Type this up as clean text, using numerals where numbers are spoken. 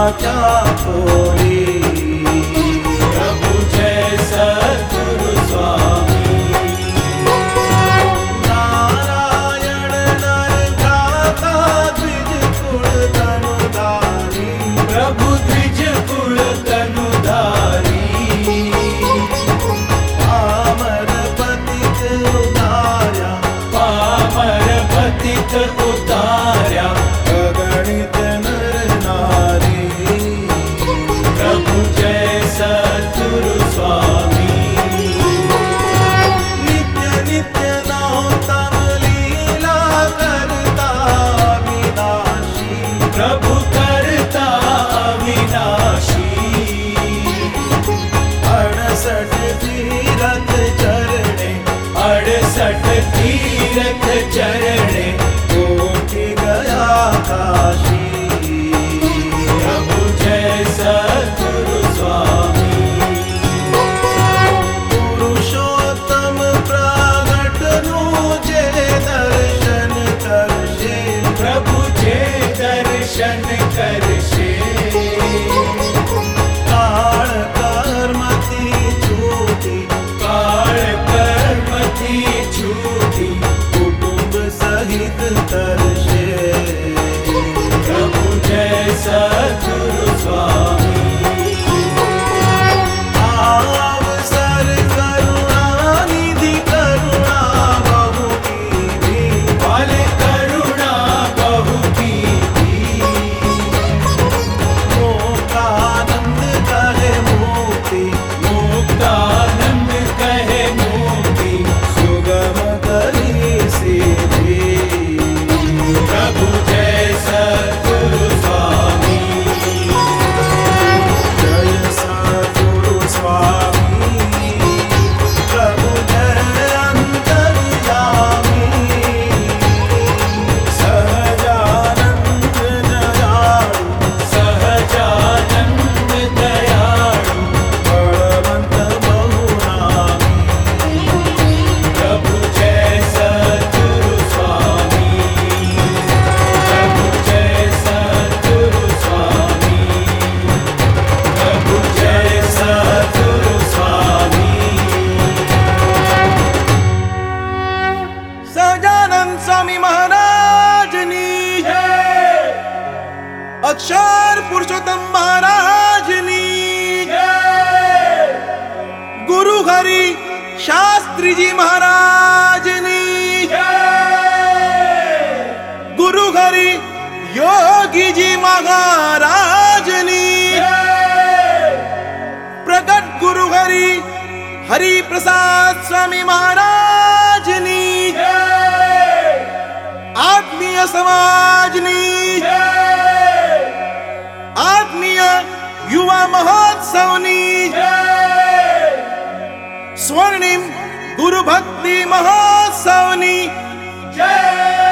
क्या खोली। प्रभु जय सद्गुरु स्वामी। नारायण नर भ्राता द्विज कुल तनुधारी। प्रभु द्विज कुल तनुधारी। पामर पतित उतार्या। पामर पतित उतार्या। अगणित नर नारी। प्रभु जय सद्गुरु स्वामी। नित्य नित्य नौतम लीला करता विनाशी। प्रभु करता अविनाशी। 68 तीरथ चरणे। 68 तीरथ चरणे। कोटि गया काशी। प्रभु जय सद्गुरु स्वामी। पुरुषोत्तम प्रगट नुजे दर्शन करशे। प्रभु जे दर्शन करशे। काल कर्म थी छूटी। काल कर्म थी छूटी। कुटुंब सहित तरशे। प्रभु जय सद्गुरु स्वामी। अवसर करुणा निधि करुणा बहु कीधी। फल करुणा बहु कीधी। मुक्तानंद कहे मुक्ति। मुक्तानंद कहे मुक्ति। सुगम करी सीधी। प्रभु जय सद्गुरु स्वामी। जय सद्गुरु स्वामी। प्रभु जय अंतर्यामी। सहजानंद दयाळु। सहजानंद दयाळु। बलवंत बहुनामी। प्रभु जय सद्गुरु स्वामी। प्रभु जय सद्गुरु स्वामी। प्रभु जय सद्गुरु स्वामी। सहजानंद स्वामी महाराजनी जय अक्षर पुरुषोत्तम महाराजनी जय। गुरु हरि शास्त्री जी महाराजनी जय। गुरु हरि योगी जी महाराजनी जय। प्रकट गुरु हरि हरि प्रसाद स्वामी महाराजनी जय। आत्मीय समाजनी आत्मीय युवा महोत्सवनी स्वर्णिम गुरु भक्ति महोत्सवनी जय।